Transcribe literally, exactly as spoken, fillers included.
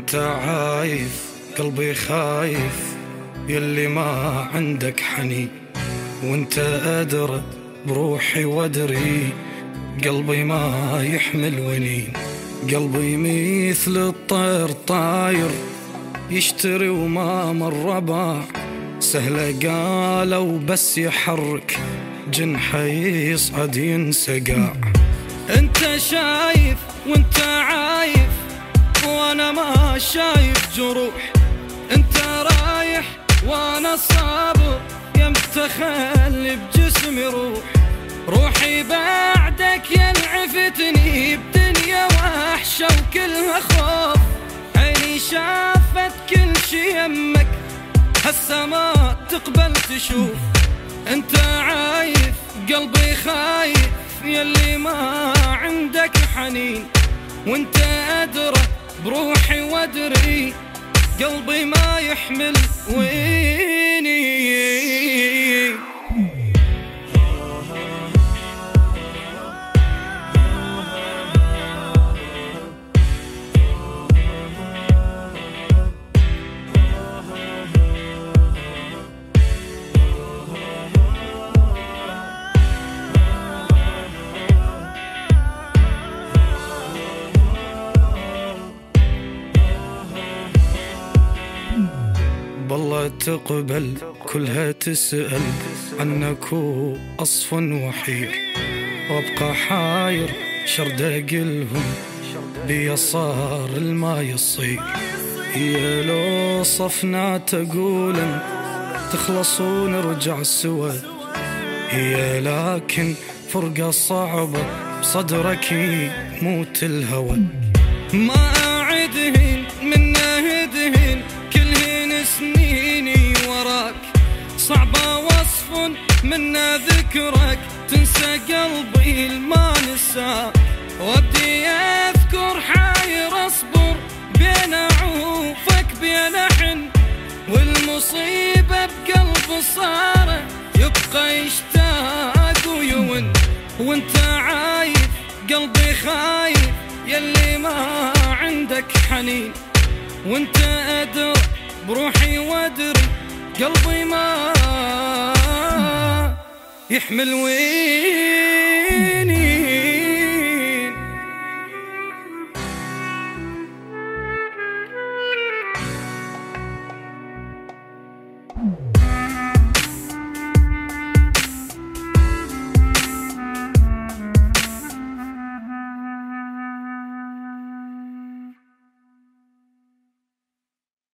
وانت عايف قلبي خايف يلي ما عندك حنين، وانت أدرى بروحي وادري قلبي ما يحمل ونين. قلبي مثل الطير طاير يشتري وما مر باع، سهلة قالوا بس يحرك جنحه يصعد ينسقع. انت شايف وانت عايف وانا ما شايف جروح، انت رايح وانا صابر يا متخلي بجسمي روح. روحي بعدك يلعفتني بدنيا وحشة وكلها خوف، عيني شافت كل شي يمك هسه ما تقبل تشوف. انت عايف قلبي خايف يلي ما عندك حنين، وانت أدرى بروحي وادري قلبي ما يحمل ويني. بالله تقبل كلها تسأل عنك وأصف وحير، وابقى حاير شرد أقلهم بيا صار الما يصير. هي لو صفنا تقولا تخلص ونرجع سوا، هي لكن فرقة صعبة بصدرك يموت الهوى. ما أعدهن من نهدهن كلهن سنيني وراك، صعبة وصف منا ذكرك تنسى قلبي الما نساك. ودي أذكر حاير أصبر بين أعوفك بين حن، والمصيبة بقلب صار يبقى يشتاق ويون. وانت عايف قلبي خايف يلي ما عندك حنين، وانت أدرى بروحي وادري قلبي ما يحمل ويني.